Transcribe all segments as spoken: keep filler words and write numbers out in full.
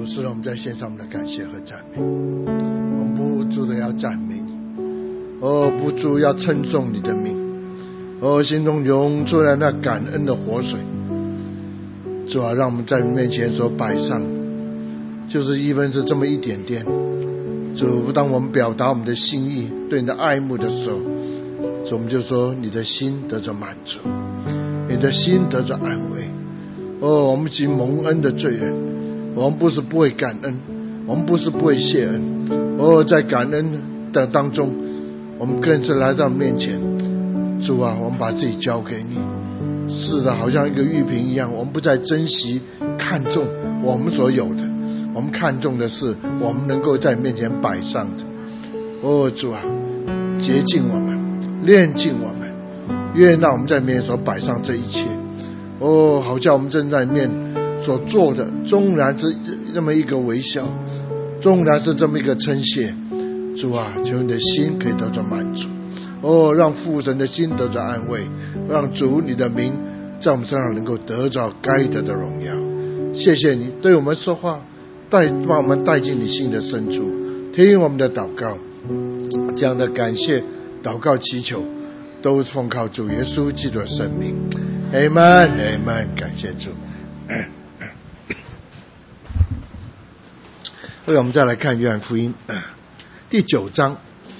是的，我们在献上我们的感谢和赞美。我们不住的要赞美你，哦，不住要称颂你的名，哦，心中涌出来那感恩的活水。主啊，让我们在你面前所摆上，就是一分是这么一点点。主，当我们表达我们的心意，对你的爱慕的时候，主，我们就说你的心得着满足，你的心得着安慰。哦，我们既蒙恩的罪人，我们不是不会感恩，我们不是不会谢恩。哦，在感恩的当中，我们更是来到面前。主啊，我们把自己交给你。是的，好像一个玉瓶一样，我们不再珍惜看重我们所有的，我们看重的是我们能够在你面前摆上的。哦，主啊，洁净我们，炼净我们，愿让我们在面前所摆上这一切。哦，好叫我们正在面所做的，纵然是这么一个微笑，纵然是这么一个称谢，主啊，求你的心可以得到满足。哦，让父神的心得着安慰，让主你的名在我们身上能够得着该得的荣耀。谢谢你对我们说话，带把我们带进你心的深处，听我们的祷告，这样的感谢祷告祈求都奉靠主耶稣基督的圣名。 Amen Amen， 感谢主。所以我们再来看约翰福音第九章。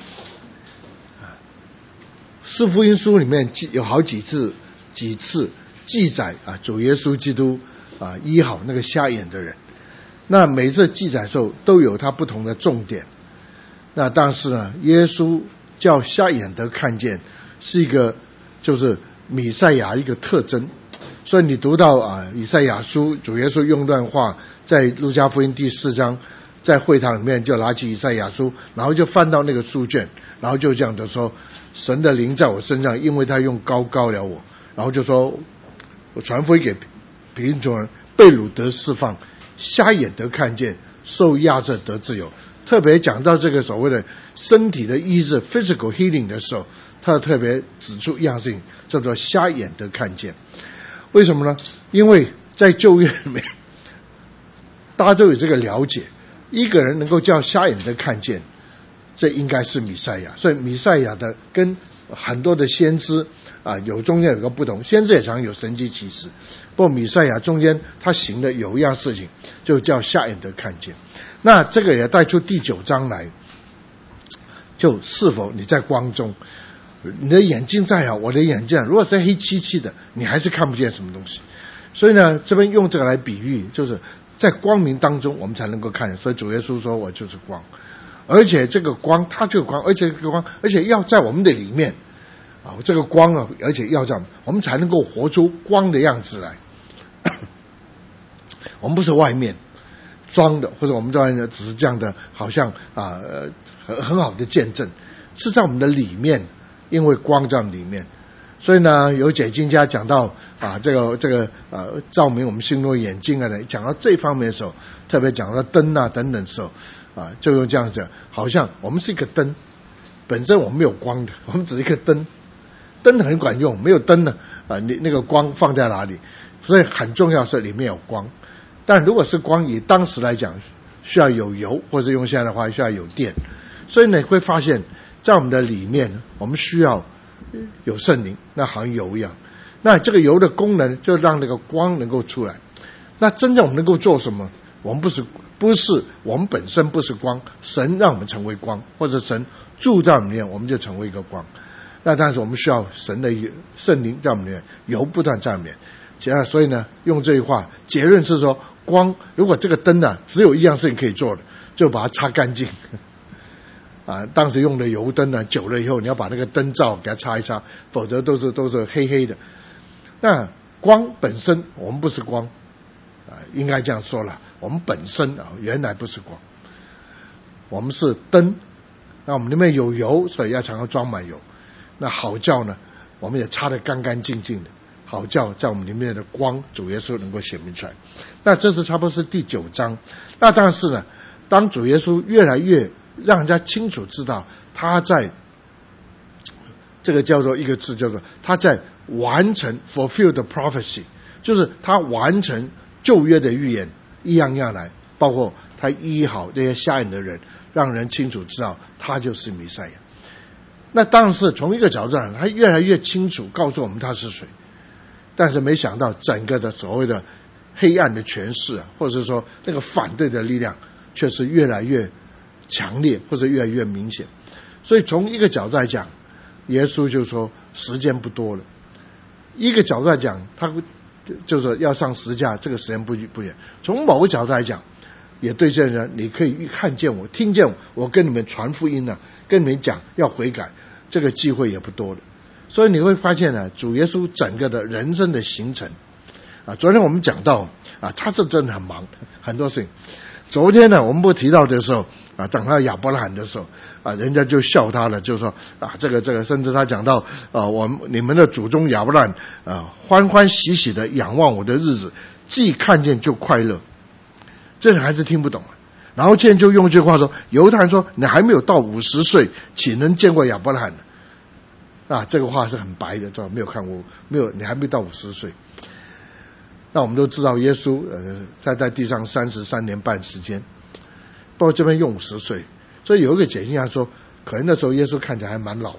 四福音书里面有好几次几次记载啊，主耶稣基督啊医好那个瞎眼的人。那每次记载的时候都有他不同的重点。那但是呢，耶稣叫瞎眼得看见，是一个就是弥赛亚一个特征。所以你读到啊以赛亚书，主耶稣用段话在路加福音第四章，在会堂里面就拿起以赛亚书，然后就翻到那个书卷，然后就这样的说，神的灵在我身上，因为他用膏膏了我，然后就说我传福音给贫穷人，被掳得释放，瞎眼得看见，受压制得自由。特别讲到这个所谓的身体的医治 physical healing 的时候，他特别指出一样事情，叫做瞎眼得看见。为什么呢？因为在旧约里面大家都有这个了解，一个人能够叫瞎眼得看见，这应该是弥赛亚。所以弥赛亚的跟很多的先知啊有中间有个不同，先知也常有神迹奇事，不过弥赛亚中间他行的有一样事情，就叫瞎眼得看见。那这个也带出第九章来，就是否你在光中，你的眼睛再好，我的眼睛如果是黑漆漆的，你还是看不见什么东西。所以呢，这边用这个来比喻，就是在光明当中我们才能够看。所以主耶稣说我就是光，而且这个光它就是光，而且这个光而且要在我们的里面啊，这个光啊，而且要这样，我们才能够活出光的样子来。我们不是外面装的，或者我们在只是这样的，好像啊、呃、很很好的见证，是在我们的里面，因为光在我们里面。所以呢，有解经家讲到啊，这个这个呃，照明我们心中眼睛啊，讲到这方面的时候，特别讲到灯啊等等的时候啊，就用这样子，好像我们是一个灯，本身我们没有光的，我们只是一个灯，灯很管用，没有灯呢啊，你那个光放在哪里？所以很重要是里面有光。但如果是光，以当时来讲，需要有油，或者用现在的话需要有电。所以你会发现，在我们的里面，我们需要有圣灵，那好像油一样。那这个油的功能就让那个光能够出来。那真正我们能够做什么？我们不是不是我们本身不是光，神让我们成为光，或者神住在我们里面，我们就成为一个光。那但是我们需要神的圣灵在我们里面，油不断在我们里面。所以呢，用这句话结论是说，光如果这个灯啊只有一样事情可以做的，就把它擦干净。啊，当时用的油灯呢，久了以后你要把那个灯罩给它擦一擦，否则都是都是黑黑的。那光本身我们不是光啊，应该这样说了，我们本身啊原来不是光，我们是灯。那我们里面有油，所以要常常装满油。那好叫呢，我们也擦得干干净净的，好叫在我们里面的光，主耶稣能够显明出来。那这是差不多是第九章。那但是呢，当主耶稣越来越让人家清楚知道他在这个叫做一个字叫做他在完成 fulfill the prophecy， 就是他完成旧约的预言，一样一样来包括他医好这些瞎眼的人，让人清楚知道他就是弥赛亚。那当然是从一个角度上，他越来越清楚告诉我们他是谁。但是没想到整个的所谓的黑暗的权势啊，或者说那个反对的力量，却是越来越强烈，或者越来越明显。所以从一个角度来讲，耶稣就说时间不多了；一个角度来讲，他就是要上十字架，这个时间不不远。从某个角度来讲，也对这些人，你可以看见我，听见我，我跟你们传福音了、啊，跟你们讲要悔改，这个机会也不多了。所以你会发现呢，主耶稣整个的人生的行程啊，昨天我们讲到啊，他是真的很忙，很多事情。昨天呢，我们不提到的时候啊，讲到亚伯拉罕的时候啊，人家就笑他了，就说啊，这个这个，甚至他讲到啊，我们你们的祖宗亚伯拉罕啊，欢欢喜喜的仰望我的日子，既看见就快乐。这人还是听不懂。然后现在就用一句话说，犹太人说你还没有到五十岁，岂能见过亚伯拉罕呢？啊，这个话是很白的，知道没有看过，没有，你还没到五十岁。那我们都知道，耶稣呃在在地上三十三年半时间，包括这边用五十岁，所以有一个解析家说，可能那时候耶稣看起来还蛮老的，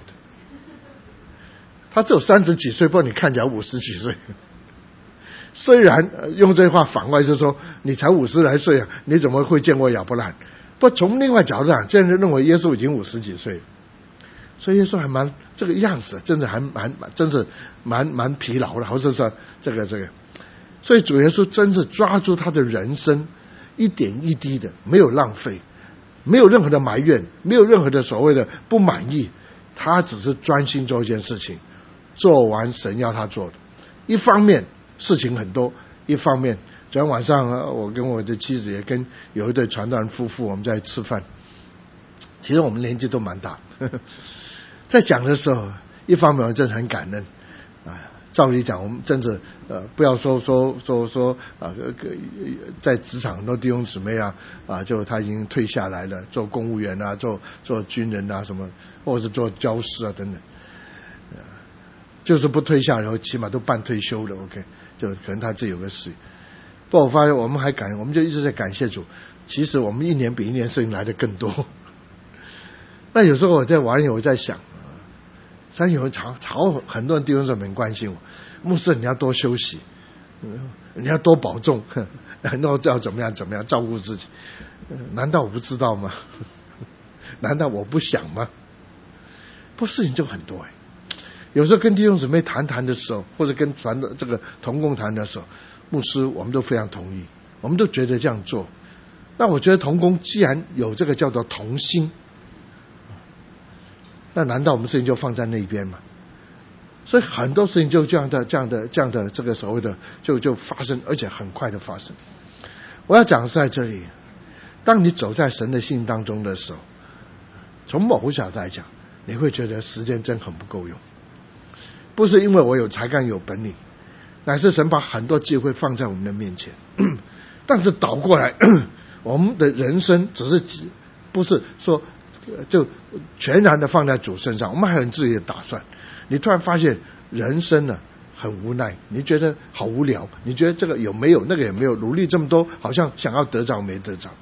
他只有三十几岁，不过你看起来五十几岁。虽然、呃、用这句话反过来就说，你才五十来岁啊，你怎么会见过亚伯拉罕？不过从另外角度讲，现在认为耶稣已经五十几岁了。所以耶稣还蛮这个样子，真的还蛮真是蛮蛮疲劳的，或者说这个这个，所以主耶稣真是抓住他的人生，一点一滴的，没有浪费，没有任何的埋怨，没有任何的所谓的不满意，他只是专心做一件事情，做完神要他做的。一方面事情很多，一方面昨天晚上我跟我的妻子也跟有一对传道人夫妇我们在吃饭，其实我们年纪都蛮大。呵呵，在讲的时候，一方面我真的很感恩啊。照理讲，我们真的呃，不要说说说说啊，在职场很多弟兄姊妹啊啊，就他已经退下来了，做公务员啊，做做军人啊什么，或者是做教师啊等等，呃、就是不退下，然后起码都半退休了 ，OK， 就可能他自己有个事。不过我发现我们还感，我们就一直在感谢主。其实我们一年比一年事情来的更多。那有时候我在玩，我在想。三有人吵吵，很多人弟兄姊妹很关心我，牧师你要多休息，你要多保重，然后要怎么样怎么样照顾自己，难道我不知道吗？难道我不想吗？不，事情就很多哎。有时候跟弟兄姊妹谈谈的时候，或者跟传的这个同工谈的时候，牧师我们都非常同意，我们都觉得这样做。那我觉得同工既然有这个叫做同心，那难道我们事情就放在那边吗？所以很多事情就这样的、这样的、这样的这个所谓的就就发生，而且很快的发生。我要讲的是在这里，当你走在神的信当中的时候，从某个角度来讲，你会觉得时间真很不够用。不是因为我有才干有本领，乃是神把很多机会放在我们的面前。但是倒过来，我们的人生只是不是说就全然的放在主身上，我们还有自己的打算。你突然发现人生呢很无奈，你觉得好无聊，你觉得这个有没有那个也没有，努力这么多好像想要得着没得着。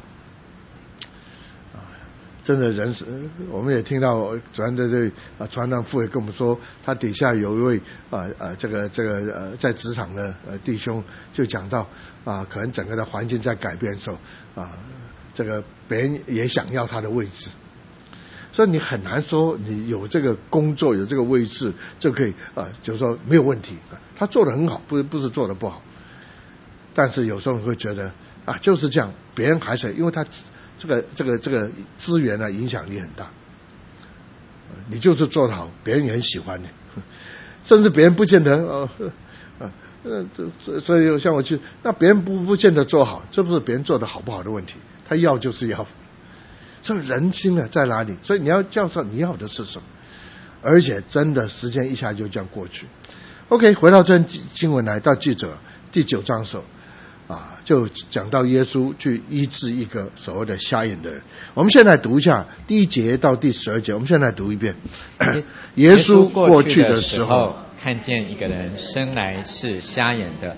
真的人生，我们也听到传的这啊传道父也跟我们说，他底下有一位啊啊这个这个呃在职场的呃弟兄就讲到啊，可能整个的环境在改变的时候啊，这个别人也想要他的位置，所以你很难说你有这个工作有这个位置就可以啊，就是说没有问题。他做得很好，不是不是做得不好，但是有时候你会觉得啊就是这样，别人还是因为他。这个这个这个资源呢，影响力很大。你就是做得好，别人也很喜欢你，甚至别人不见得呃呃呃这所以像我去，那别人不不见得做好，这不是别人做得好不好的问题，他要就是要。这人心呢在哪里？所以你要教授你要的是什么？而且真的时间一下就这样过去。OK， 回到这经文来，到记者第九章的时候。啊，就讲到耶稣去医治一个所谓的瞎眼的人。我们现在读一下第一节到第十二节，我们现在读一遍。耶稣过去的时候， 看见一个人生来是瞎眼的，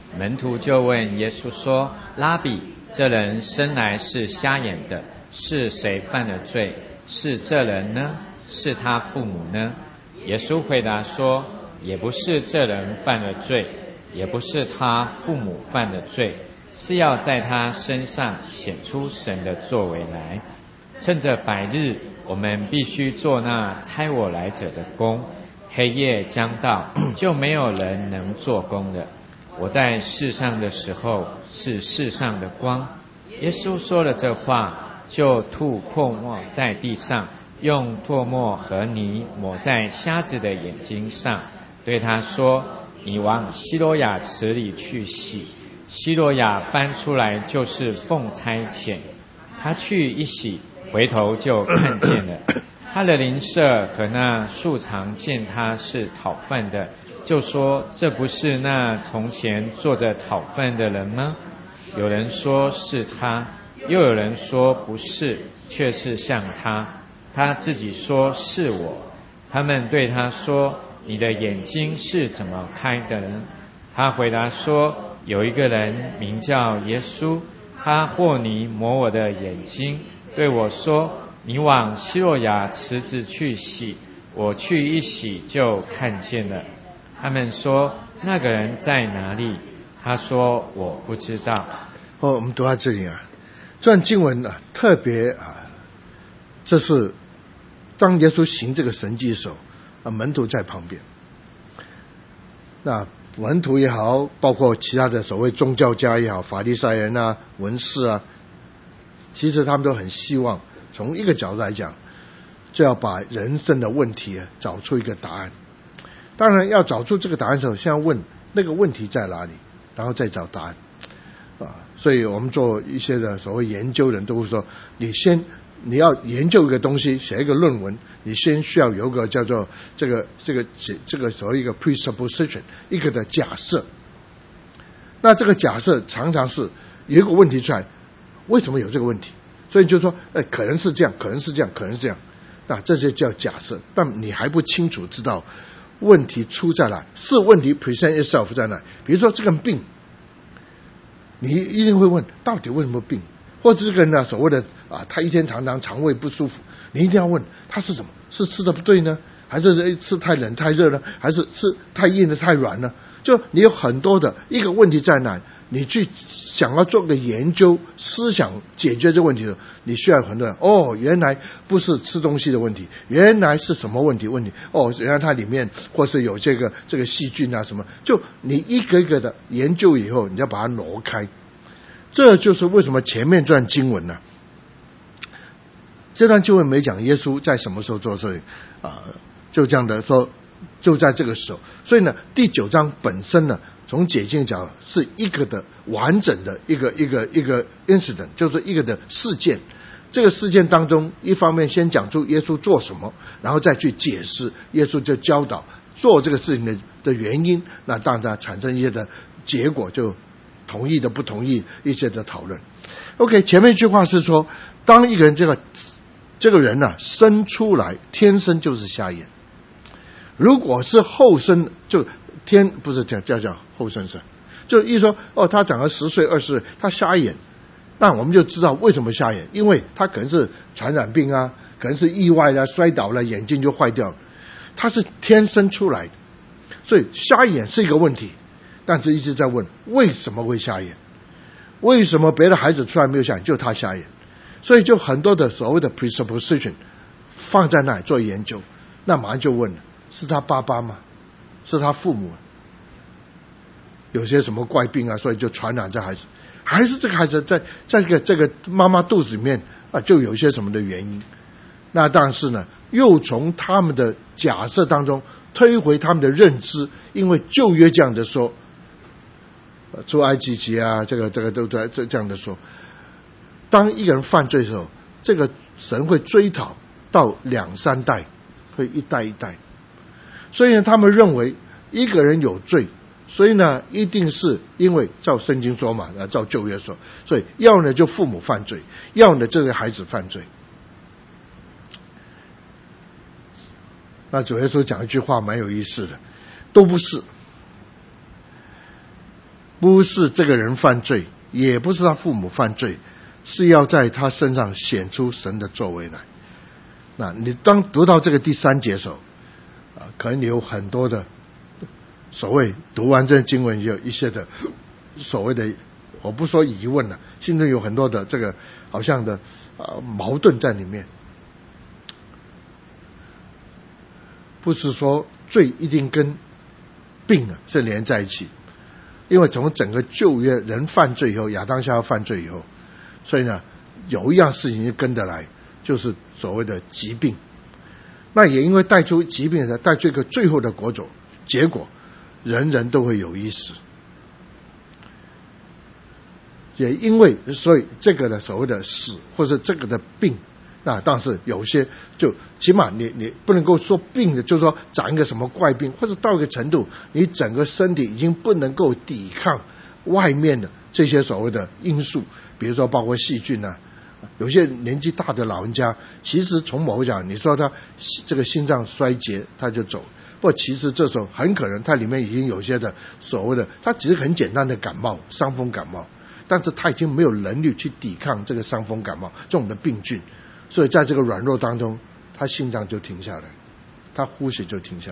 门徒就问耶稣说：拉比，这人生来是瞎眼的，是谁犯了罪？是这人呢？是他父母呢？耶稣回答说：也不是这人犯了罪，也不是他父母犯的罪，是要在他身上显出神的作为来。趁着白日，我们必须做那差我来者的工，黑夜将到，就没有人能做工的。我在世上的时候是世上的光。耶稣说了这话，就吐唾沫在地上，用唾沫和泥抹在瞎子的眼睛上，对他说：你往西罗亚池里去洗。西罗亚翻出来就是奉差遣。他去一洗，回头就看见了。他的邻舍和那素常见他是讨饭的，就说：这不是那从前坐着讨饭的人吗？有人说是他，又有人说不是，却是像他。他自己说是我。他们对他说：你的眼睛是怎么开的呢？他回答说：有一个人名叫耶稣，他和泥抹我的眼睛，对我说：你往西罗亚池子去洗。我去一洗，就看见了。他们说：那个人在哪里？他说：我不知道。 哦，我们读到这里啊，这段经文啊，特别啊，这是当耶稣行这个神迹的时候啊，门徒在旁边。那门徒也好，包括其他的所谓宗教家也好，法利赛人啊、文士啊，其实他们都很希望从一个角度来讲，就要把人生的问题找出一个答案。当然要找出这个答案的时候，先要问那个问题在哪里，然后再找答案啊。所以我们做一些的所谓研究人都会说，你先你要研究一个东西，写一个论文，你先需要有一个叫做这个这个这个所谓一个 presupposition， 一个的假设。那这个假设常常是有一个问题出来，为什么有这个问题？所以就说，哎，可能是这样，可能是这样，可能是这样。那这些叫假设，但你还不清楚知道问题出在哪，是问题 present itself 在哪。比如说这个病，你一定会问，到底为什么病？或者这个人呢，所谓的啊，他一天常常肠胃不舒服，你一定要问他是什么？是吃的不对呢，还是吃太冷太热呢，还是吃太硬的太软呢？就你有很多的一个问题在哪，你去想要做个研究，思想解决这个问题的时候，你需要很多人哦，原来不是吃东西的问题，原来是什么问题？问题哦，原来它里面或是有这个这个细菌啊什么，就你一个一个的研究以后，你要把它挪开。这就是为什么前面这段经文呢，这段经文没讲耶稣在什么时候做这里啊，就这样的说，就在这个时候。所以呢，第九章本身呢，从解经讲是一个的完整的一个一个一个 incident， 就是一个的事件。这个事件当中，一方面先讲出耶稣做什么，然后再去解释耶稣就教导做这个事情的的原因，那当然产生一些的结果，就同意的不同意一些的讨论。 OK， 前面一句话是说，当一个人这个这个人呢、啊、生出来天生就是瞎眼，如果是后生，就天不是叫叫叫后生生，就意思说哦，他长了十岁二十岁他瞎眼，那我们就知道为什么瞎眼，因为他可能是传染病啊，可能是意外啊，摔倒了眼睛就坏掉了，他是天生出来的，所以瞎眼是一个问题。但是一直在问为什么会瞎眼，为什么别的孩子出来没有瞎眼，就他瞎眼？所以就很多的所谓的 presupposition 放在那里做研究，那马上就问了，是他爸爸吗？是他父母有些什么怪病啊，所以就传染这孩子，还是这个孩子在在这个这个妈妈肚子里面啊，就有一些什么的原因？那但是呢，又从他们的假设当中推回他们的认知，因为旧约这样的说。出埃及记啊，这个这个都在这这样的说，当一个人犯罪的时候，这个神会追讨到两三代，会一代一代。所以呢，他们认为一个人有罪，所以呢，一定是因为照圣经说嘛，照旧约说，所以要呢就父母犯罪，要呢这个孩子犯罪。那主耶稣讲一句话蛮有意思的，都不是。 不是这个人犯罪，也不是他父母犯罪，是要在他身上显出神的作为来。那你当读到这个第三节的时候，啊，可能你有很多的所谓读完这经文有一些的所谓的，我不说疑问了，心中有很多的这个好像的呃矛盾在里面。不是说罪一定跟病啊是连在一起，因为从整个旧约人犯罪以后，亚当夏娃犯罪以后，所以呢有一样事情就跟得来，就是所谓的疾病。那也因为带出疾病的，带出一个最后的果种结果，人人都会有医死。也因为所以这个的所谓的死，或者这个的病，那但是有些就起码你你不能够说病的，就是说长一个什么怪病，或者到一个程度，你整个身体已经不能够抵抗外面的这些所谓的因素，比如说包括细菌啊。有些年纪大的老人家，其实从某讲，你说他这个心脏衰竭他就走，不过其实这时候很可能他里面已经有些的所谓的，他只是很简单的感冒，伤风感冒，但是他已经没有能力去抵抗这个伤风感冒这种的病菌，所以在这个软弱当中，他心脏就停下来，他呼吸就停下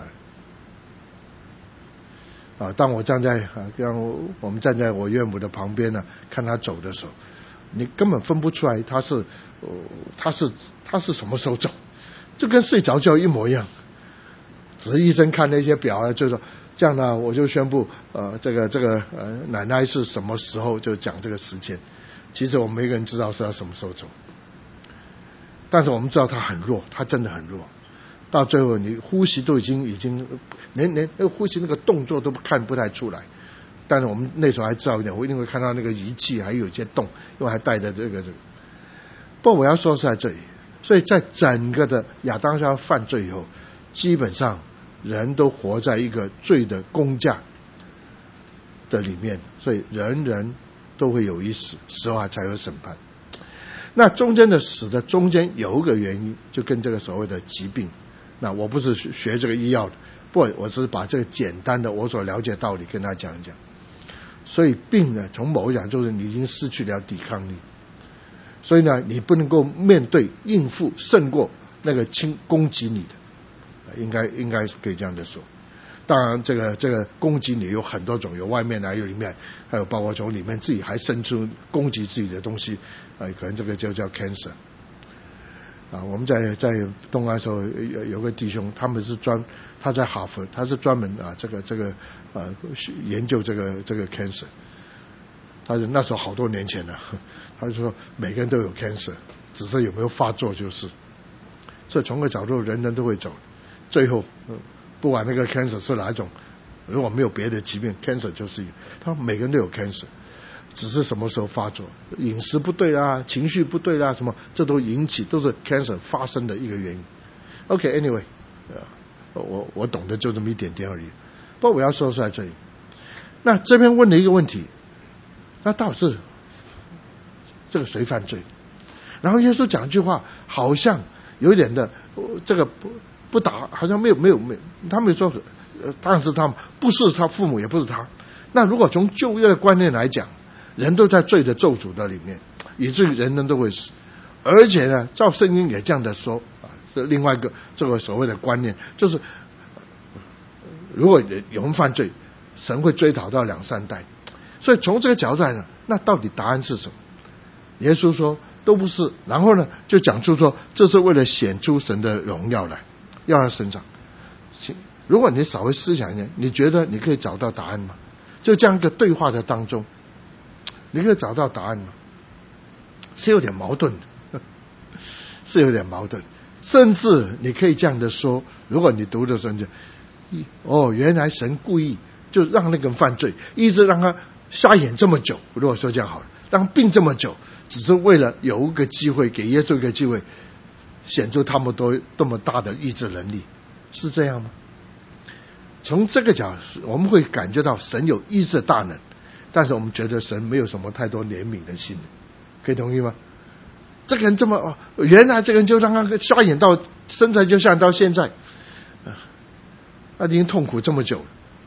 来。啊，当我站在啊，让我们站在我岳母的旁边呢，看他走的时候，你根本分不出来他是，呃，他是他是什么时候走，就跟睡着觉一模一样。只是医生看那些表啊，就说这样呢，我就宣布，呃，这个这个呃奶奶是什么时候就讲这个时间。其实我们每个人知道是要什么时候走，但是我们知道他很弱，他真的很弱。到最后你呼吸都已经已经连连那个呼吸那个动作都看不太出来。但是我们那时候还知道一点，我一定会看到那个仪器还有一些动，因为还带着这个这个。不过我要说是在这里，所以在整个的亚当夏娃犯罪以后，基本上人都活在一个罪的工价的里面，所以人人都会有一死，死后才有审判。那中间的死的中间有一个原因，就跟这个所谓的疾病。那我不是学这个医药的，不过我只是把这个简单的我所了解的道理跟他讲一讲。所以病呢，从某一讲就是你已经失去了抵抗力，所以呢，你不能够面对应付胜过那个侵攻击你的，应该应该是可以这样的说。当然，这个这个攻击你有很多种，有外面还有里面，还有包括从里面自己还生出攻击自己的东西，呃，可能这个就叫 cancer。啊，我们在在东安的时候有有个弟兄，他们是专他在哈佛，他是专门啊这个这个呃研究这个这个 cancer。他就那时候好多年前了，他就说每个人都有 cancer， 只是有没有发作就是。所以从个角度，人人都会走，最后不管那个 cancer 是哪一种，如果没有别的疾病 ，cancer 就是一个，他每个人都有 cancer。只是什么时候发作，饮食不对啦，情绪不对啦，什么这都引起，都是 cancer 发生的一个原因。OK，anyway，、呃、我我懂得就这么一点点而已。不过我要说是在这里，那这边问了一个问题，那到底是这个谁犯罪？然后耶稣讲一句话，好像有一点的这个不不打，好像没有没有没有，他没有说，呃，当然是他们，不是他父母，也不是他。那如果从旧约的观念来讲，人都在罪的咒诅的里面，以至于人人都会死。而且呢，照圣经也这样的说啊，是另外一个这个所谓的观念，就是如果有人犯罪，神会追讨到两三代。所以从这个角度来讲，那到底答案是什么？耶稣说都不是，然后呢就讲出说这是为了显出神的荣耀来，要他生长。如果你稍微思想一下，你觉得你可以找到答案吗？就这样一个对话的当中，你可以找到答案吗？是有点矛盾的，是有点矛盾。甚至你可以这样的说，如果你读的时候就，哦，原来神故意就让那个人犯罪，一直让他瞎眼这么久。如果说这样好了，让病这么久，只是为了有一个机会，给耶稣一个机会，显出他们都这么大的意志能力，是这样吗？从这个角度，我们会感觉到神有医治的大能，但是我们觉得神没有什么太多怜悯的心，可以同意吗？这个人这么、哦、原来这个人就让他瞎眼到身材就像到现在，他已经痛苦这么久了，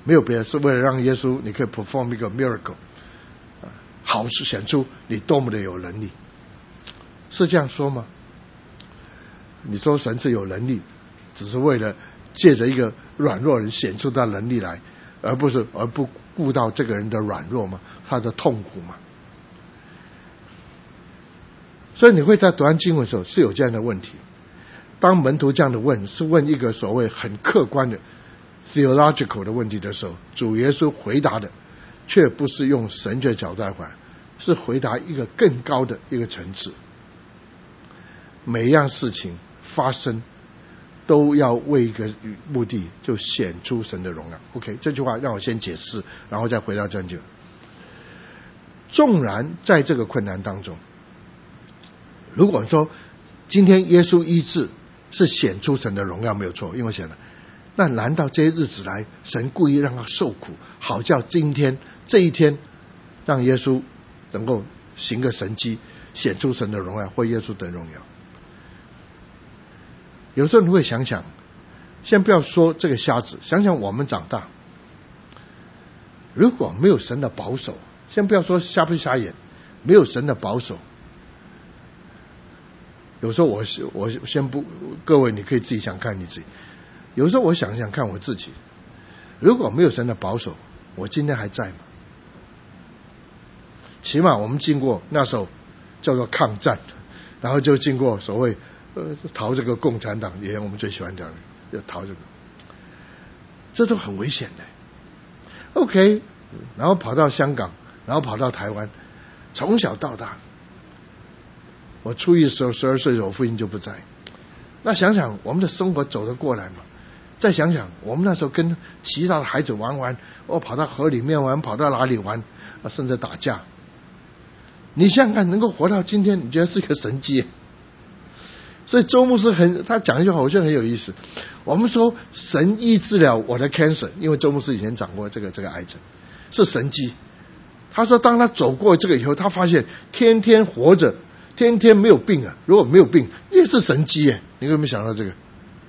没有别的，是为了让耶稣你可以 perform 一个 miracle， 好是显出你多么的有能力，是这样说吗？你说神是有能力，只是为了借着一个软弱人显出他能力来，而不是而不顾到这个人的软弱吗？他的痛苦吗？所以你会在读完经文的时候是有这样的问题。当门徒这样的问，是问一个所谓很客观的 theological 的问题的时候，主耶稣回答的却不是用神学角度来回答，是回答一个更高的一个层次。每一样事情发生都要为一个目的，就显出神的荣耀。 OK， 这句话让我先解释，然后再回到正经。纵然在这个困难当中，如果说今天耶稣医治是显出神的荣耀，没有错，因为显了，那难道这些日子来神故意让他受苦，好叫今天这一天让耶稣能够行个神迹，显出神的荣耀，或耶稣得荣耀？有时候你会想想，先不要说这个瞎子，想想我们长大，如果没有神的保守，先不要说瞎不瞎眼，没有神的保守，有时候我我先不，各位你可以自己想看你自己。有时候我想想看我自己，如果没有神的保守，我今天还在吗？起码我们经过那时候叫做抗战，然后就经过所谓呃逃这个共产党，也我们最喜欢讲的要逃这个，这都很危险的。OK， 然后跑到香港，然后跑到台湾，从小到大。我初一的时候十二岁的时候，我父亲就不在。那想想我们的生活走得过来吗？再想想我们那时候跟其他的孩子玩玩，哦，跑到河里面玩，跑到哪里玩，啊，甚至打架。你想想看，能够活到今天，你觉得是一个神迹。所以周牧师很他讲一句话，我觉得很有意思。我们说神医治了我的 cancer， 因为周牧师以前长过这个这个癌症，是神迹。他说当他走过这个以后，他发现天天活着，天天没有病啊！如果没有病，也是神迹耶！你有没有想到这个？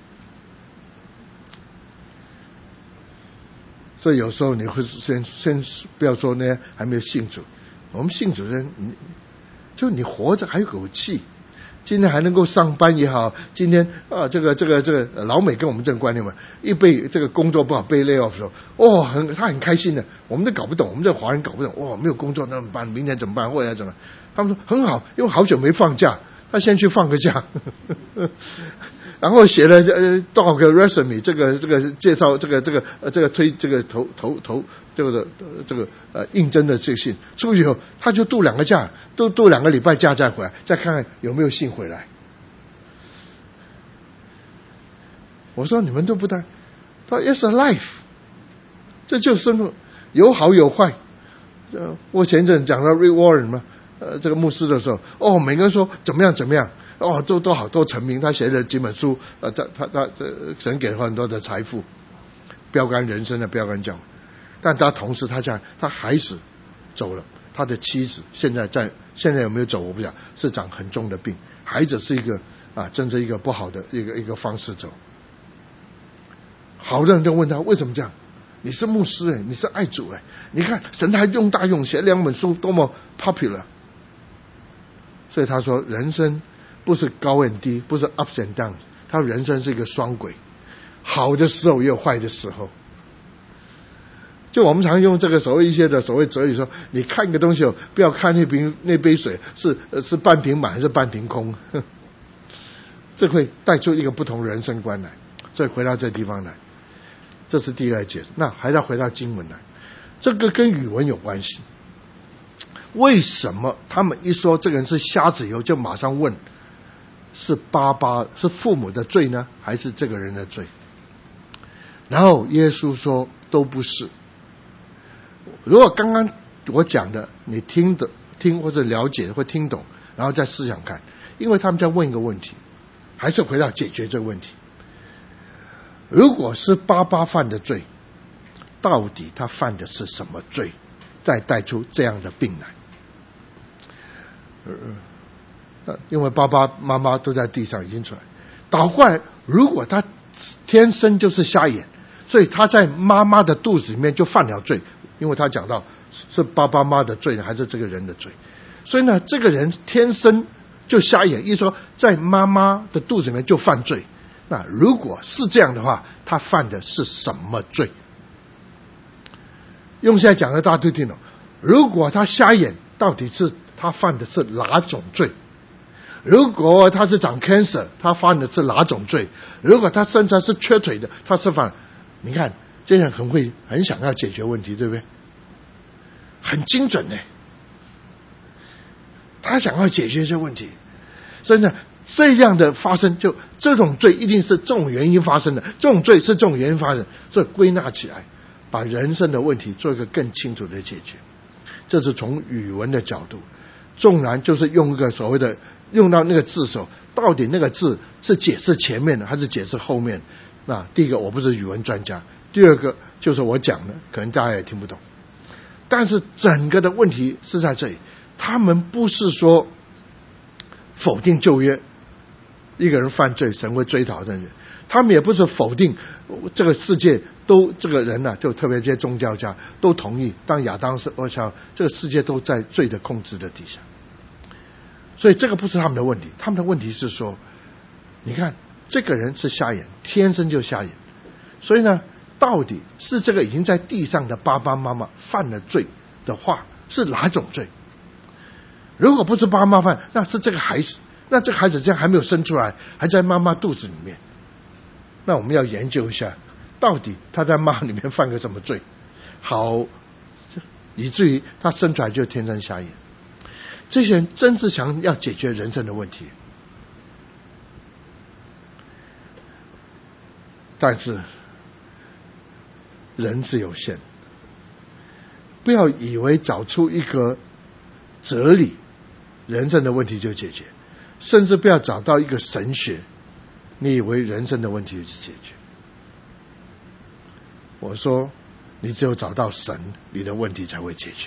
所以有时候你会先先不要说那些还没有信主，我们信主人，就你活着还有口气，今天还能够上班也好，今天啊这个这个这个老美跟我们这个观念嘛，一被这个工作不好被 lay off 的时候，哦，很他很开心的，我们都搞不懂，我们这华人搞不懂，哇，没有工作那怎么办？明天怎么办？或者怎么办？他们说很好，因为好久没放假，他先去放个假，然后写了呃多少个 resume， 这个这个介绍这个这个呃这个推这个投投投这个这个呃应征的这个信出去以后，他就度两个假，度度两个礼拜假再回来，再看看有没有信回来。我说你们都不带，他说 It's a life， 这就是生活，有好有坏。我前阵讲到 Rick Warren 嘛。呃，这个牧师的时候，哦，每个人说怎么样怎么样，哦，都都好，都成名。他写了几本书，呃，他他他，呃，神给了很多的财富，标杆人生的标杆教。但他同时，他讲他孩子走了，他的妻子现在在，现在有没有走我不讲，是长很重的病，孩子是一个啊，真是一个不好的一个一个方式走。好多人就问他为什么这样？你是牧师哎，你是爱主哎，你看神还用大用写两本书，多么 popular。所以他说人生不是高 and 低，不是 ups and down， 他人生是一个双轨，好的时候也有坏的时候。就我们常用这个所谓一些的所谓哲理说，你看一个东西哦，不要看那瓶那杯水是是半瓶满还是半瓶空，这会带出一个不同人生观来。所以回到这地方来，这是第一个解释。那还要回到经文来，这个跟语文有关系。为什么他们一说这个人是瞎子以后，就马上问是爸爸是父母的罪呢，还是这个人的罪？然后耶稣说都不是。如果刚刚我讲的你听的听或者了解或听懂，然后再思想看，因为他们在问一个问题，还是回到解决这个问题。如果是爸爸犯的罪，到底他犯的是什么罪，再带出这样的病来？呃，因为爸爸妈妈都在地上已经出来，倒过来，如果他天生就是瞎眼， 所以他在妈妈的肚子里面就犯了罪，因为他讲到是爸爸妈妈的罪还是这个人的罪。所以呢，这个人天生就瞎眼，意思说在妈妈的肚子里面就犯罪。那如果是这样的话，他犯的是什么罪？用现在讲的大家都听懂。如果他瞎眼，到底是他犯的是哪种罪？如果他是长 cancer， 他犯的是哪种罪？如果他身材是缺腿的，他是犯……你看这人很会，很想要解决问题，对不对？很精准呢，他想要解决这些问题。所以呢，这样的发生，就这种罪一定是这种原因发生的，这种罪是这种原因发生，所以归纳起来，把人生的问题做一个更清楚的解决。这是从语文的角度，纵然就是用一个所谓的用到那个字首，到底那个字是解释前面的还是解释后面？那第一个我不是语文专家，第二个就是我讲的可能大家也听不懂。但是整个的问题是在这里，他们不是说否定旧约，一个人犯罪神会追讨的人，他们也不是否定这个世界都这个人呢、啊，就特别这些宗教家都同意，当亚当是我想这个世界都在罪的控制的底下，所以这个不是他们的问题。他们的问题是说，你看这个人是瞎眼，天生就瞎眼，所以呢，到底是这个已经在地上的爸爸妈妈犯了罪的话，是哪种罪？如果不是爸爸妈妈犯，那是这个孩子，那这个孩子这样还没有生出来，还在妈妈肚子里面，那我们要研究一下，到底他在妈里面犯个什么罪，好，以至于他生出来就天生瞎眼。这些人真是想要解决人生的问题，但是人是有限，不要以为找出一个哲理，人生的问题就解决，甚至不要找到一个神学，你以为人生的问题就解决。我说，你只有找到神，你的问题才会解决。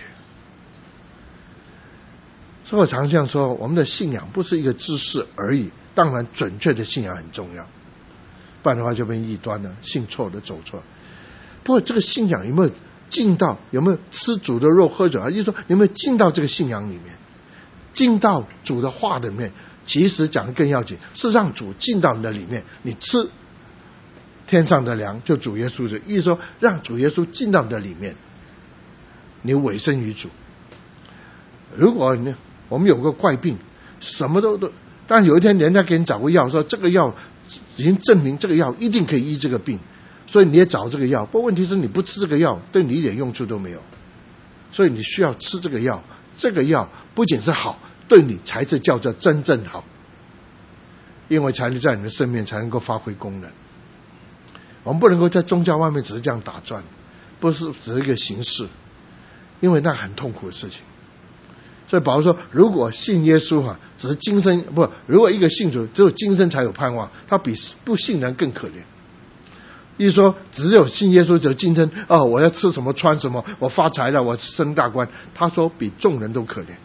所以我常这样说，我们的信仰不是一个知识而已，当然准确的信仰很重要，不然的话就变异端了，信错的走错。不过这个信仰有没有进到，有没有吃主的肉喝酒，也就是说有没有进到这个信仰里面，进到主的话的里面，其实讲的更要紧，是让主进到你的里面，你吃天上的粮，就主耶稣的意思说，让主耶稣进到你的里面，你委身于主。如果你我们有个怪病，什么都都，但有一天人家给你找个药，说这个药已经证明这个药一定可以医这个病，所以你也找这个药。不过问题是你不吃这个药，对你一点用处都没有，所以你需要吃这个药。这个药不仅是好，对你才是叫做真正好，因为才能在你的生命才能够发挥功能。我们不能够在宗教外面只是这样打转，不是只是一个形式，因为那很痛苦的事情。所以保罗说，如果信耶稣啊，只是今生不，如果一个信主只有今生才有盼望，他比不信人更可怜。意思说，只有信耶稣只有今生哦，我要吃什么穿什么，我发财了，我升大官。他说比众人都可怜。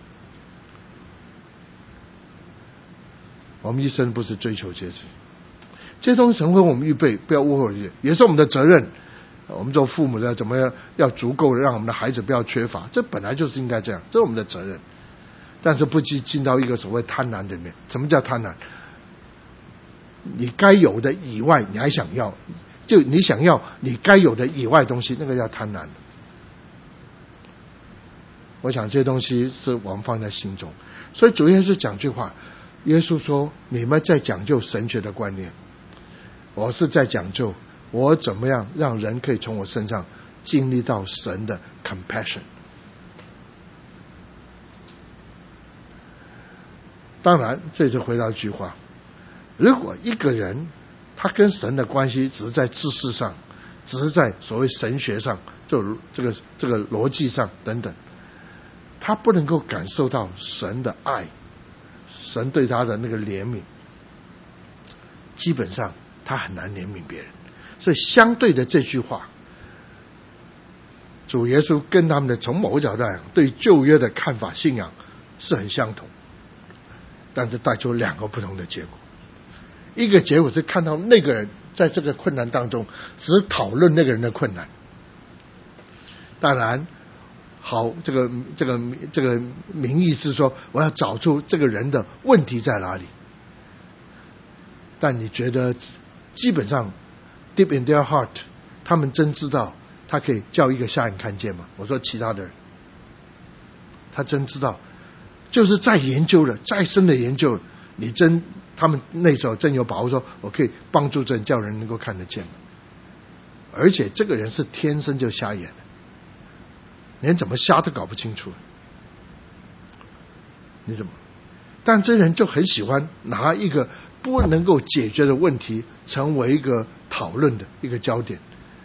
我们一生不是追求这些，这些东西神会为我们预备，不要误会了，也是我们的责任。我们做父母的怎么样要足够的让我们的孩子不要缺乏，这本来就是应该这样，这是我们的责任。但是不进进到一个所谓贪婪里面。什么叫贪婪？你该有的以外你还想要，就你想要你该有的以外的东西，那个叫贪婪。我想这些东西是我们放在心中。所以主耶稣讲句话，耶稣说，你们在讲究神学的观念，我是在讲究我怎么样让人可以从我身上经历到神的 compassion。 当然这次回到一句话，如果一个人他跟神的关系只是在知识上，只是在所谓神学上，就这个这个逻辑上等等，他不能够感受到神的爱，神对他的那个怜悯，基本上他很难怜悯别人。所以相对的这句话，主耶稣跟他们的从某个角度来讲对旧约的看法信仰是很相同，但是带出两个不同的结果。一个结果是看到那个人在这个困难当中只讨论那个人的困难。当然好，这个这个这个名义是说我要找出这个人的问题在哪里，但你觉得基本上 deep in their heart 他们真知道他可以叫一个瞎眼看见吗？我说其他的人他真知道，就是再研究了再深的研究，你真他们那时候真有把握说我可以帮助这人叫人能够看得见吗？而且这个人是天生就瞎眼的，连怎么瞎都搞不清楚，你怎么？但这人就很喜欢拿一个不能够解决的问题成为一个讨论的一个焦点。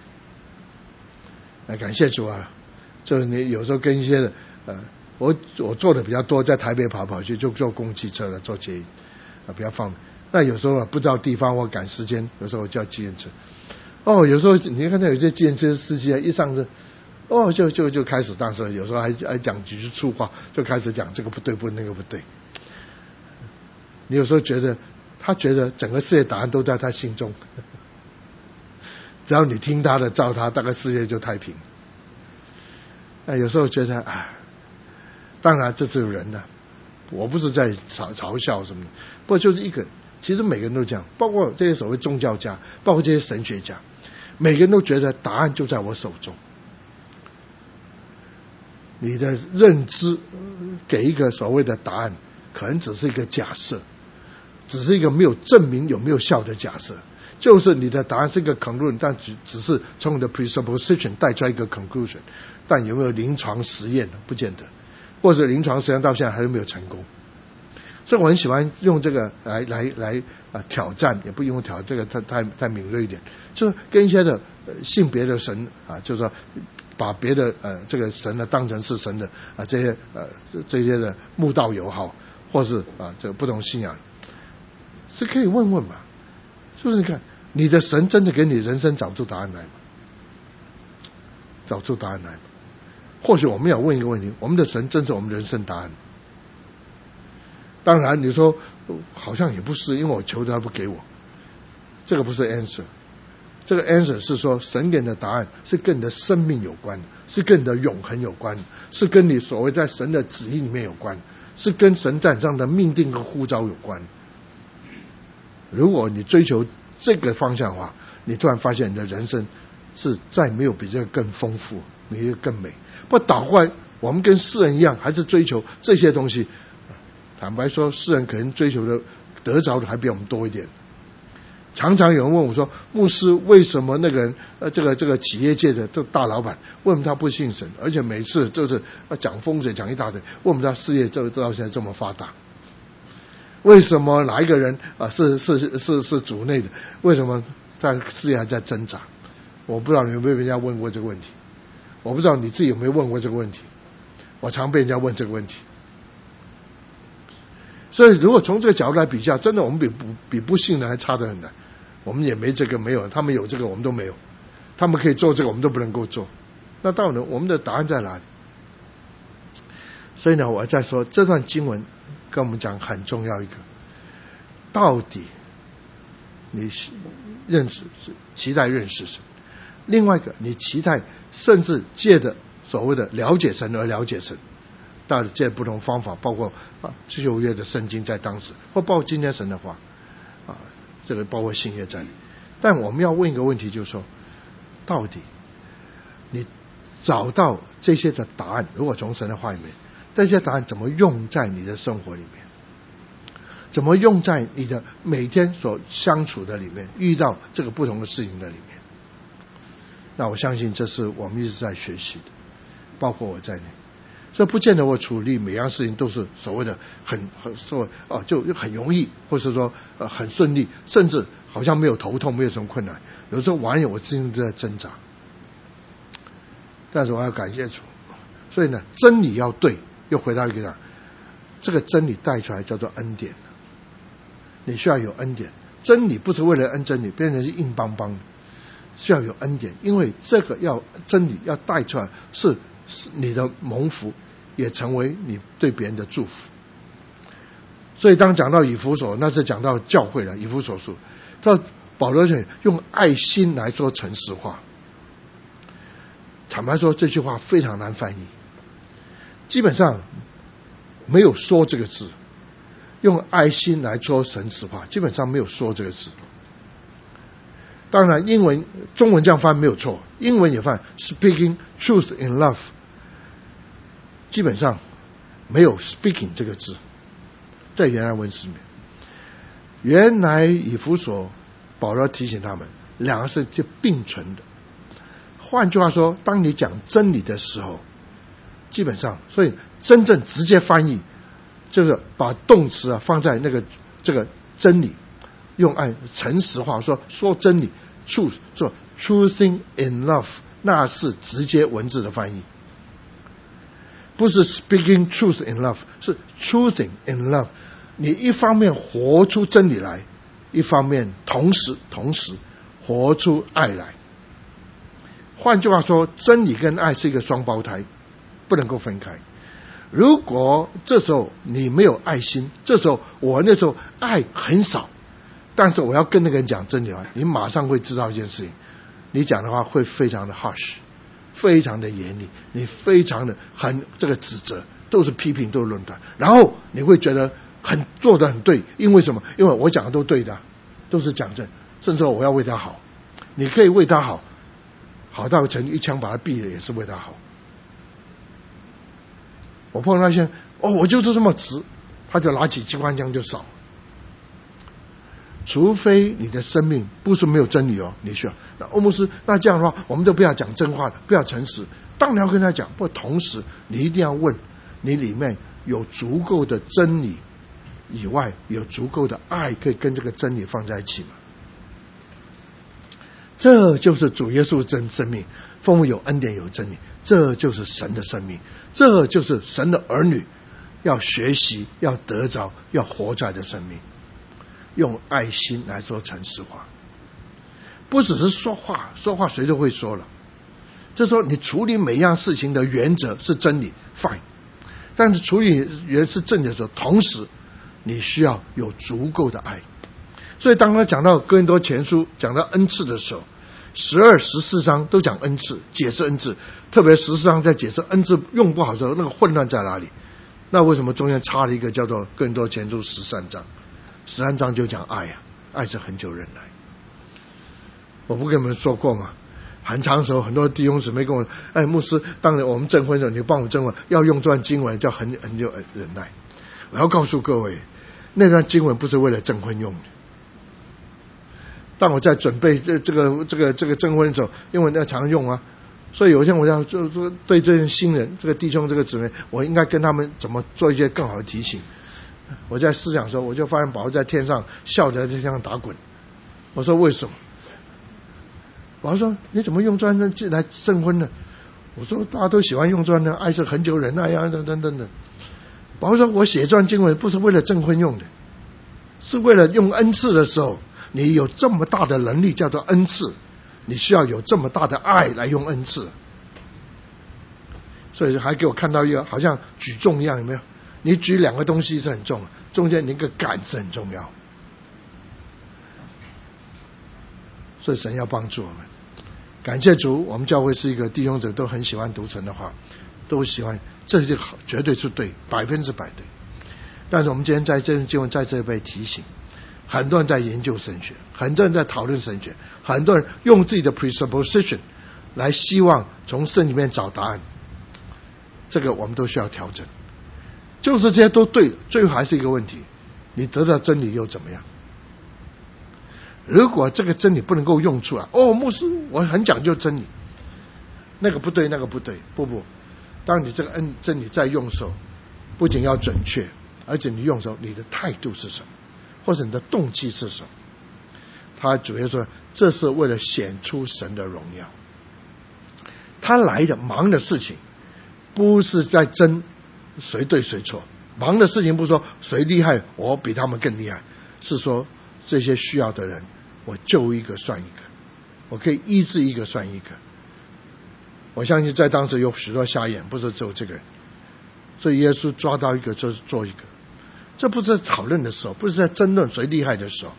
那感谢主啊！就是你有时候跟一些呃，我我做的比较多，在台北跑跑去，就坐公共汽车了，坐捷运啊，比较方便。那有时候啊不知道地方或赶时间，有时候我叫计程车。哦，有时候你看到有些计程车司机啊，一上车。哦，就就就开始，当时有时候还还讲几句粗话，就开始讲这个不对，不那个不对。你有时候觉得他觉得整个世界答案都在他心中，只要你听他的，照他，大概世界就太平。哎，有时候觉得哎，当然这只有人呢、啊，我不是在嘲嘲笑什么的，不过就是一个，其实每个人都这样，包括这些所谓宗教家，包括这些神学家，每个人都觉得答案就在我手中。你的认知给一个所谓的答案，可能只是一个假设，只是一个没有证明有没有效的假设，就是你的答案是一个 conclusion， 但只只是从你的 presupposition 带出来一个 conclusion， 但有没有临床实验不见得，或者临床实验到现在还是没有成功。所以我很喜欢用这个来来来啊挑战，也不用挑这个太太太敏锐一点，就是跟一些的、呃、性别的神啊，就是说把别的呃这个神呢当成是神的啊这些呃这些的慕道友好，或是啊这个不同信仰，是可以问问嘛，是不是？你看你的神真的给你人生找出答案来吗？找出答案来吗？或许我们要问一个问题：我们的神真是我们人生答案？当然你说好像也不是，因为我求他不给我，这个不是 answer。这个 answer 是说神给你的答案是跟你的生命有关的，是跟你的永恒有关的，是跟你所谓在神的旨意里面有关的，是跟神在这样的命定和呼召有关的。如果你追求这个方向的话，你突然发现你的人生是再没有比这个更丰富，比这个更美。不倒过来，我们跟世人一样，还是追求这些东西。坦白说，世人可能追求的得着的还比我们多一点。常常有人问我说：“牧师，为什么那个人呃，这个这个企业界的这大老板，为什么他不信神？而且每次就是讲风水讲一大堆，为什么他事业这到现在这么发达？为什么哪一个人啊、呃、是是是是主内的？为什么他事业还在挣扎？”我不知道你有没有被人家问过这个问题，我不知道你自己有没有问过这个问题。我常被人家问这个问题。所以如果从这个角度来比较，真的我们比不比不信的还差得很呢。我们也没这个没有，他们有这个我们都没有，他们可以做这个我们都不能够做，那到底我们的答案在哪里？所以呢，我在说这段经文跟我们讲很重要一个，到底你认识期待认识神，另外一个你期待甚至借着所谓的了解神而了解神，到底借不同方法，包括啊旧约的圣经在当时，或包括今天神的话啊，这个包括新约在里。但我们要问一个问题，就是说，到底你找到这些的答案，如果从神的话里面，这些答案怎么用在你的生活里面？怎么用在你的每天所相处的里面，遇到这个不同的事情的里面？那我相信这是我们一直在学习的，包括我在内。所以不见得我处理每样事情都是所谓的很很说哦、啊、就很容易，或是说呃很顺利，甚至好像没有头痛，没有什么困难。有时候完了我自己都在挣扎，但是我要感谢主。所以呢，真理要对，又回到一个讲，这个真理带出来叫做恩典。你需要有恩典，真理不是为了恩真理，变成是硬邦邦的，需要有恩典，因为这个要真理要带出来是。是你的蒙福，也成为你对别人的祝福。所以当讲到以弗所，那是讲到教会了。以弗所书，到保罗用爱心来说诚实话。坦白说，这句话非常难翻译，基本上没有说这个字。用爱心来说诚实话，基本上没有说这个字。当然英文中文这样翻没有错，英文也翻 speaking truth in love， 基本上没有 speaking 这个字在原来文字里面。原来以弗所保罗提醒他们，两个是就并存的。换句话说，当你讲真理的时候，基本上所以真正直接翻译就是把动词啊放在那个这个真理，用按诚实话说说真理 truth 做 truthing in love， 那是直接文字的翻译，不是 speaking truth in love， 是 truthing in love。你一方面活出真理来，一方面同时同时活出爱来。换句话说，真理跟爱是一个双胞胎，不能够分开。如果这时候你没有爱心，这时候我那时候爱很少，但是我要跟那个人讲真理的话，你马上会知道一件事情，你讲的话会非常的 harsh， 非常的严厉，你非常的很这个指责，都是批评，都是论断，然后你会觉得很做得很对，因为什么？因为我讲的都对的，都是讲正，甚至我要为他好，你可以为他好，好到成一枪把他毙了也是为他好。我碰到那些哦，我就是这么直，他就拿起机关枪就扫。除非你的生命不是没有真理哦，你需要那欧牧师，那这样的话，我们都不要讲真话的，不要诚实。当然要跟他讲，不过同时你一定要问，你里面有足够的真理以外，有足够的爱可以跟这个真理放在一起吗？这就是主耶稣真生命，丰富有恩典有真理，这就是神的生命，这就是神的儿女要学习要得着要活在的生命。用爱心来说诚实话，不只是说话，说话谁都会说了，这时候你处理每样事情的原则是真理 fine， 但是处理原是正理的时候，同时你需要有足够的爱。所以当他讲到哥林多前书讲到恩赐的时候，十二十四章都讲恩赐，解释恩赐，特别十四章在解释恩赐用不好的时候那个混乱在哪里，那为什么中间插了一个叫做哥林多前书十三章？十三章就讲爱啊，爱是恒久忍耐。我不跟你们说过吗？很长时候很多弟兄姊妹跟我，哎，牧师，当然我们证婚的时候，你帮我们证婚，要用这段经文叫恒恒久忍耐。我要告诉各位，那段经文不是为了证婚用的。当我在准备这这个这个这个证婚的时候，因为那常用啊，所以有一天我要就说对这些新人，这个弟兄这个姊妹，我应该跟他们怎么做一些更好的提醒。我在思想的时候，我就发现保罗在天上笑着在天上打滚。我说为什么？保罗说你怎么用专登来证婚呢？我说大家都喜欢用专登，爱是恒久忍耐呀，等等等等。保罗说我写这段经文不是为了证婚用的，是为了用恩赐的时候，你有这么大的能力叫做恩赐，你需要有这么大的爱来用恩赐。所以还给我看到一个好像举重一样，有没有？你举两个东西是很重，中间那个杆是很重要。所以神要帮助我们，感谢主，我们教会是一个弟兄者都很喜欢读神的话，都喜欢，这就好，绝对是对，百分之百对。但是我们今天在这经文在这被提醒，很多人在研究神学，很多人在讨论神学，很多人用自己的 presupposition 来希望从圣里面找答案，这个我们都需要调整。就是这些都对，最后还是一个问题，你得到真理又怎么样？如果这个真理不能够用出来，哦，牧师我很讲究真理，那个不对那个不对，不不，当你这个恩真理在用的时候，不仅要准确，而且你用的时候你的态度是什么，或者你的动机是什么？他主要说这是为了显出神的荣耀。他来的忙的事情不是在争谁对谁错，忙的事情不是说谁厉害我比他们更厉害，是说这些需要的人我救一个算一个，我可以医治一个算一个。我相信在当时有许多瞎眼，不是只有这个人，所以耶稣抓到一个就是做一个。这不是在讨论的时候，不是在争论谁厉害的时候，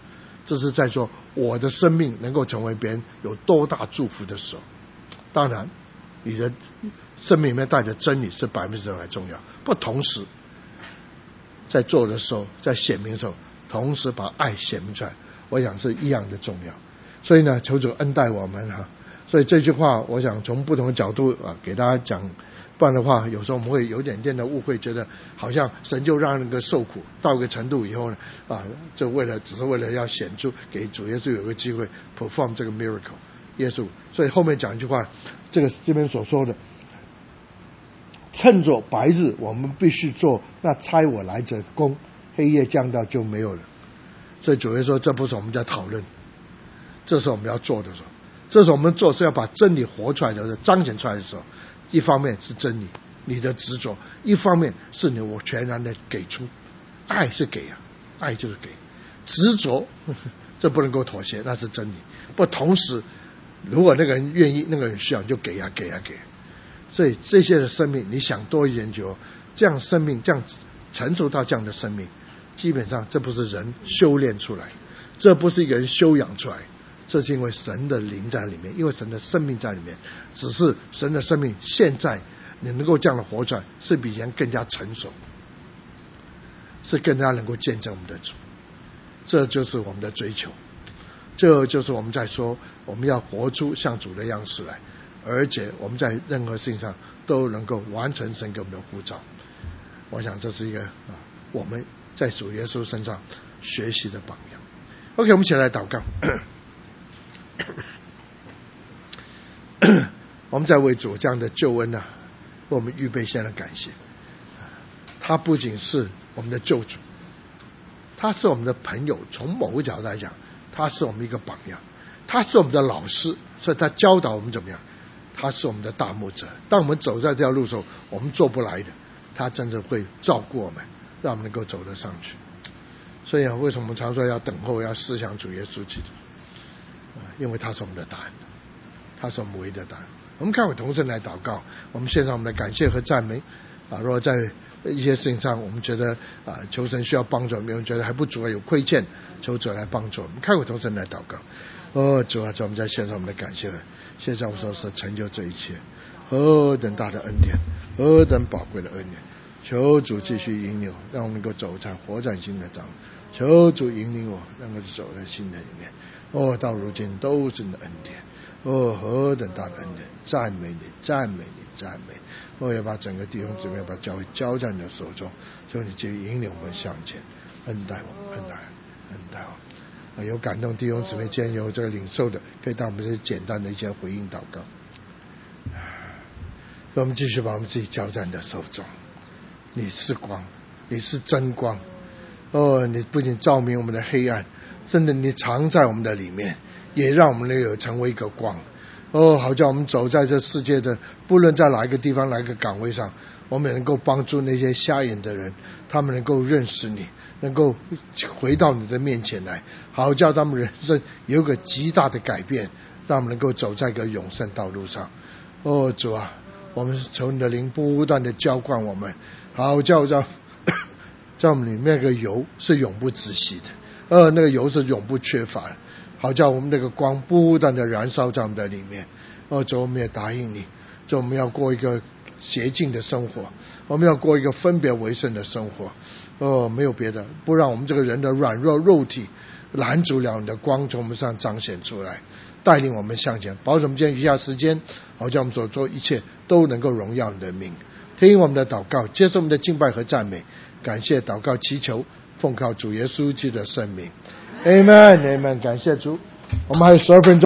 这是在说我的生命能够成为别人有多大祝福的时候。当然你的生命里面带着真理是百分之百重要，不同时在做的时候，在显明的时候，同时把爱显明出来，我想是一样的重要。所以呢，求主恩待我们哈。所以这句话我想从不同的角度啊给大家讲，不然的话有时候我们会有点点的误会，觉得好像神就让那个受苦到一个程度以后呢啊，就为了只是为了要显出给主耶稣有个机会 perform 这个 miracle。耶稣，所以后面讲一句话，这个这边所说的，趁着白日我们必须做那差我来者工，黑夜降到就没有了。所以主耶稣说，这不是我们在讨论，这是我们要做的时候，这是我们做是要把真理活出来的时候，彰显出来的时候。一方面是真理，你的执着；一方面是你我全然的给出，爱是给啊，爱就是给，执着这不能够妥协，那是真理。不同时，如果那个人愿意，那个人需要，就给啊给啊给啊。所以这些的生命，你想多研究，这样生命这样成熟到这样的生命，基本上这不是人修炼出来，这不是一个人修养出来，这是因为神的灵在里面，因为神的生命在里面。只是神的生命现在你能够这样的活出来，是比以前更加成熟，是更加能够见证我们的主。这就是我们的追求，这就是我们在说我们要活出像主的样式来，而且我们在任何事情上都能够完成神给我们的呼召。我想这是一个啊我们在主耶稣身上学习的榜样。 OK， 我们一起来祷告。我们在为主这样的救恩呢、啊，为我们预备献了感谢。他不仅是我们的救主，他是我们的朋友，从某个角度来讲，他是我们一个榜样，他是我们的老师，所以他教导我们怎么样，他是我们的大牧者。当我们走在这条路的时候，我们做不来的，他真正会照顾我们，让我们能够走得上去。所以啊，为什么我们常说要等候，要思想主耶稣基督？因为他是我们的答案，他是我们唯一的答案。我们看我同声来祷告，我们献上我们的感谢和赞美啊！如果在一些事情上我们觉得啊求神需要帮助，我们觉得还不足，有亏欠，求主来帮助我们。看我同声来祷告。哦，主啊，主，我们在献上我们的感谢，谢谢我们所是成就这一切，何等大的恩典，何等宝贵的恩典！求主继续引领我，让我们能够走在活在新的道路。求主引领我，让我走在新的里面。哦，到如今都是你的恩典。哦，何等大的恩典！赞美你，赞美你，赞美！我也把整个弟兄姊妹把教会交在你的手中，求你继续引领我们向前，恩待我们，恩待，恩待我们。有感动弟兄姊妹，既然有这个领受的，可以当我们这些简单的一些回应祷告。所以我们继续把我们自己交在你的手中。你是光，你是真光。哦，你不仅照明我们的黑暗，甚至你藏在我们的里面，也让我们能够成为一个光。哦，好叫我们走在这世界的不论在哪一个地方哪一个岗位上，我们也能够帮助那些瞎眼的人，他们能够认识你，能够回到你的面前来，好叫他们人生有个极大的改变，让我们能够走在一个永生道路上。哦，主啊，我们求你的灵不断的浇灌我们，好叫叫在我们里面那个油是永不止息的，呃，那个油是永不缺乏的，好叫我们那个光不断的燃烧在我们的里面。哦，主，我们也答应你，主，我们要过一个洁净的生活，我们要过一个分别为圣的生活。哦，没有别的，不让我们这个人的软弱肉体拦阻了你的光从我们身上彰显出来，带领我们向前。保守我们今天余下时间，好叫我们所做一切都能够荣耀你的名。听我们的祷告，接受我们的敬拜和赞美，感谢祷告祈求，奉靠主耶稣基督的圣名。 Amen Amen， 感谢主。我们还有十二分钟。